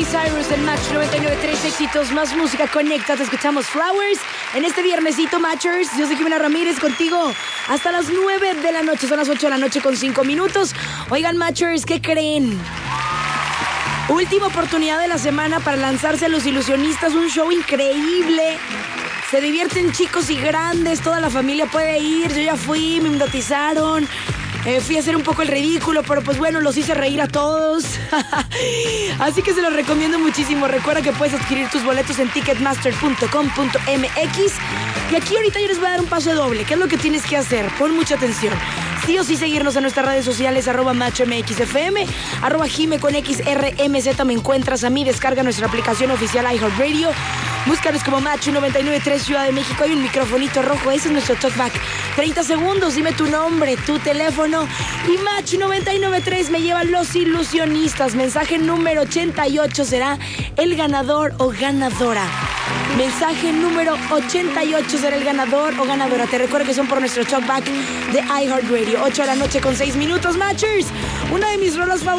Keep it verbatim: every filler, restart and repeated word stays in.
Cyrus en Match noventa y nueve punto tres, éxitos, más música, conecta, te escuchamos Flowers en este viernesito, Matchers. Yo soy Jimena Ramírez, contigo hasta las nueve de la noche, son las ocho de la noche con cinco minutos. Oigan, Matchers, ¿qué creen? Última oportunidad de la semana para lanzarse a Los Ilusionistas, un show increíble. Se divierten chicos y grandes, toda la familia puede ir. Yo ya fui, me hipnotizaron. Eh, fui a hacer un poco el ridículo, pero pues bueno, los hice reír a todos. Así que se los recomiendo muchísimo. Recuerda que puedes adquirir tus boletos en ticketmaster punto com punto m x. Y aquí ahorita yo les voy a dar un pase doble. ¿Qué es lo que tienes que hacer? Pon mucha atención. Sí o sí seguirnos en nuestras redes sociales, arroba matchmxfm, arroba jime con xrmz. Me encuentras a mí, descarga nuestra aplicación oficial iHeartRadio. Búscanos como Match noventa y nueve punto tres Ciudad de México. Hay un microfonito rojo, ese es nuestro talkback. treinta segundos, dime tu nombre, tu teléfono. Y Match noventa y nueve punto tres me lleva Los Ilusionistas. Mensaje número ochenta y ocho será el ganador o ganadora. Mensaje número ochenta y ocho será el ganador o ganadora. Te recuerdo que son por nuestro talkback de iHeartRadio. ocho de la noche con seis minutos, Matchers. Una de mis rolas favoritas.